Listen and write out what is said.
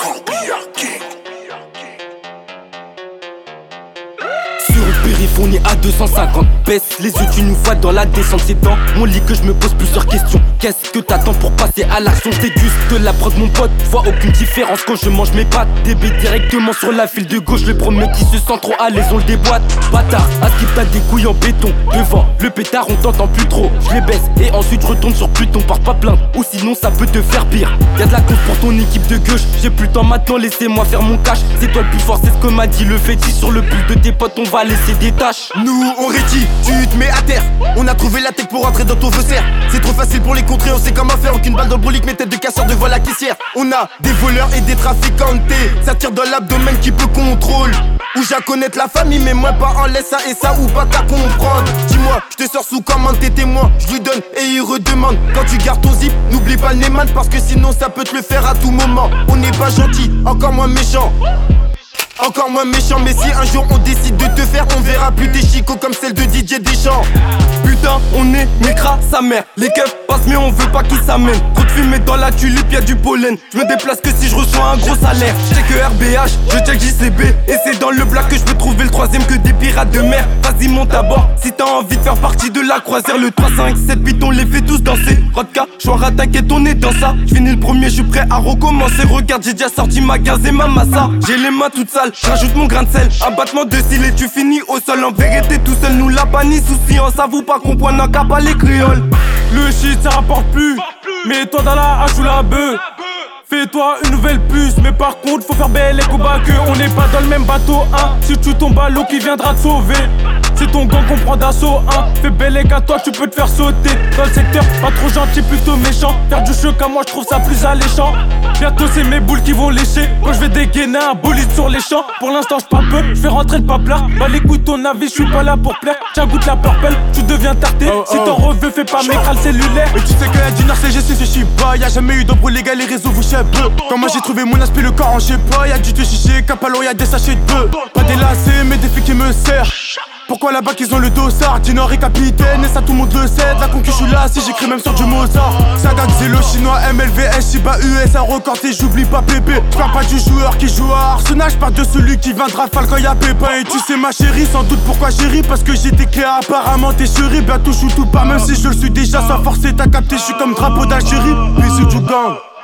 Sur une périphonie à 250, baisse les yeux, tu nous vois dans la descente. C'est dans mon lit que je me pose plusieurs questions. Qu'est-ce que t'attends pour passer à l'action? Je déguste la prod mon pote, vois aucune différence quand je mange mes pâtes. DB directement sur la file de gauche, le premier qui se sent trop à l'aise on le déboîte. Bâtard, à skip t'as des couilles en béton. Devant le pétard on t'entend plus trop. Je les baisse et ensuite je retourne sur Pluton. Porte pas plainte ou sinon ça peut te faire pire. Y'a de la conf pour ton équipe de gauche. J'ai plus le temps maintenant, laissez-moi faire mon cash. C'est toi le plus fort, c'est ce que m'a dit le fétiche. Sur le pull de tes potes on va laisser des tâches. Nous on rétit, tu te mets à terre. On a trouvé la tech pour rentrer dans ton faussaire. C'est trop facile pour les contrer, on sait comment faire. Aucune balle dans le brolique, mais tête de casseur devant la caissière. On a des voleurs et des trafiquantes. Ça tire dans l'abdomen qui peut contrôle. Ou j'ai à connaître la famille, mais moi pas en laisse ça et ça ou pas qu'à comprendre. Dis-moi, je te sors sous commande, t'es témoin. Je lui donne et il redemande. Quand tu gardes ton zip, n'oublie pas le Neyman, parce que sinon ça peut te le faire à tout moment. On n'est pas gentil, encore moins méchant. Encore moins méchant, mais si un jour on décide de te faire, on verra plus des chicots comme celle de DJ Deschamps. Putain, on est micra sa mère. Les keufs passent mais on veut pas qu'ils s'amènent. Trop de fumée dans la tulipe, y'a du pollen. Je me déplace que si je reçois un gros salaire. Je check RBH, je check JCB. Et c'est dans le black que je peux trouver le troisième que des pirates de mer. Vas-y monte à bord, si t'as envie de faire partie de la croisière. Le 3, 5, 7, 8 on les fait tous danser. Rodka, Chouara, t'inquiète on est dans ça. J'finis le premier, je suis prêt à recommencer. Regarde j'ai déjà sorti ma gaz et ma massa. J'ai les mains toutes sales, j'ajoute mon grain de sel. Abattement de cils et tu finis au sol. En vérité tout seul nous l'a pas ni souci. On s'avoue pas qu'on pointe qu'à pas les créoles. Le shit ça rapporte plus. Mets-toi dans la hache ou la bœuf. Fais-toi une nouvelle puce, mais par contre faut faire belle et combat que on n'est pas dans le même bateau, hein. Si tu tombes à l'eau qui viendra te sauver. C'est ton gang qu'on prend d'assaut, hein. Fais belle et qu'à toi tu peux te faire sauter. Dans le secteur, pas trop gentil, plutôt méchant. Faire du choc à moi je trouve ça plus alléchant. Bientôt c'est mes boules qui vont lécher. Quand je vais dégainer un bolide sur les champs. Pour l'instant je parle peu, je fais rentrer le paplard. Bah les ton avis, je suis pas là pour plaire. Tiens goûte la purple, tu deviens tarté. Si t'en reveux, fais pas mécral cellulaire. Et tu sais que la dinner c'est je suis pas. Y'a jamais eu d'embrouille les gars, les réseaux vous chèvent. Quand moi j'ai trouvé mon aspect, le corps en je sais pas. Y'a du te chicher, capalon, y'a des sachets de bœuf. Pas des lacets, mais des filles qui me serrent. Pourquoi là-bas qu'ils ont le dossard? Dinor est capitaine et ça tout le monde le sait. La concu je suis là, si j'écris même sur du Mozart. Saga Xelo, chinois, MLVS, Shiba US, un record et j'oublie pas Pépé. J'parle pas du joueur qui joue à Arsenal, j'parle de celui qui viendra fall quand y'a Pépin. Et tu sais ma chérie, sans doute pourquoi j'ai ri. Parce que j'étais clair, apparemment t'es chérie. Bientôt je tout pas, même si je le suis déjà. Sans forcer t'as capté, je suis comme drapeau d'Algérie. Puis c'est du gang.